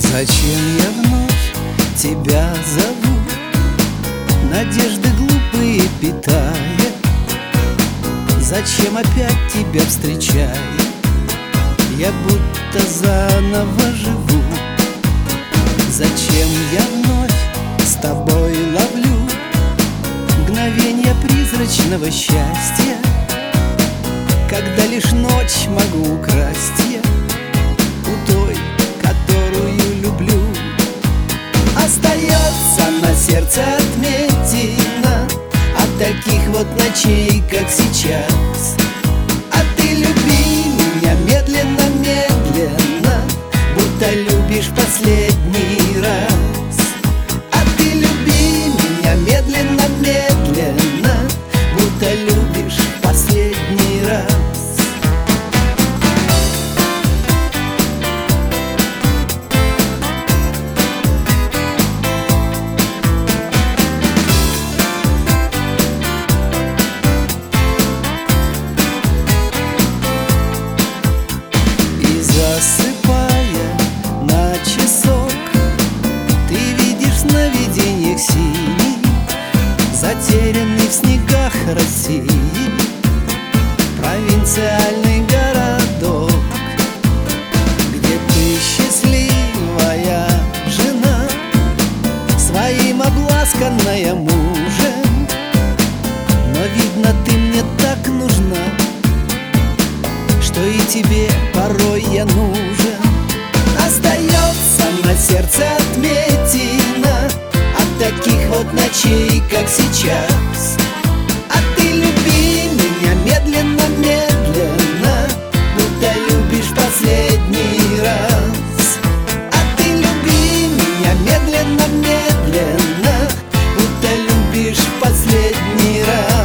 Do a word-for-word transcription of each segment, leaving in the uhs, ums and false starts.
Зачем я вновь тебя зову, надежды глупые питая? Зачем опять тебя встречая? Я будто заново живу. Зачем я вновь с тобой ловлю мгновенье призрачного счастья, когда лишь ночь могу украсть я у той, которую люблю? Остается на сердце отметина от таких вот ночей, как сейчас. А ты люби меня медленно, медленно, будто любишь последний раз. А ты люби меня медленно, медленно, будто любишь последний раз. Засыпая на часок, ты видишь в сновидениях синий, затерянный в снегах России, провинциальный городок, где ты счастливая жена, своим обласканная мужем. Но видно, ты мне так нужна, что и тебе порой я нужен. Остается на сердце отметина от таких вот ночей, как сейчас. А ты люби меня медленно, медленно, будто любишь последний раз. А ты люби меня медленно, медленно, будто любишь последний раз.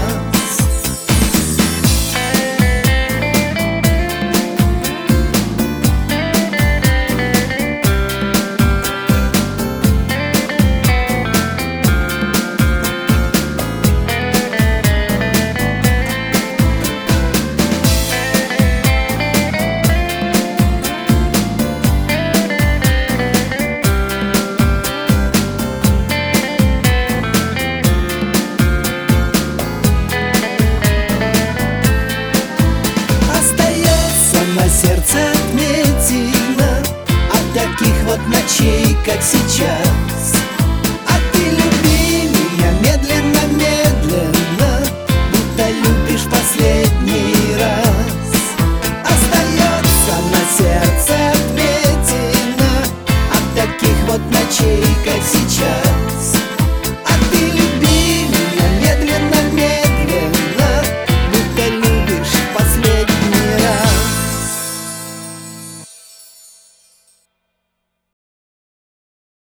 На сердце отметина от таких вот ночей, как сейчас. А ты люби меня медленно, медленно, будто любишь последний раз. Остается на сердце отметина от таких вот ночей, как сейчас.